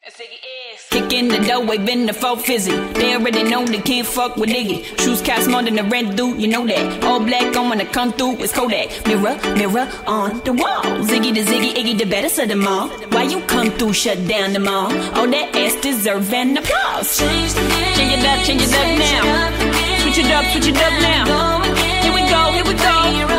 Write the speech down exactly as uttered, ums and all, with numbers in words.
Kick in the door, waving the full fizzy. They already know they can't fuck with Iggy. Shoes cost more than the rent due, you know that. All black on when I come through, it's Kodak. Mirror, mirror on the wall. Ziggy the Ziggy, Iggy the baddest of them all. Why you come through, shut down the mall? All that ass deserve an applause. Change the game, change it up, change it up now. change it up again. Switch it up, switch it up now. Go again. Here we go, here we go.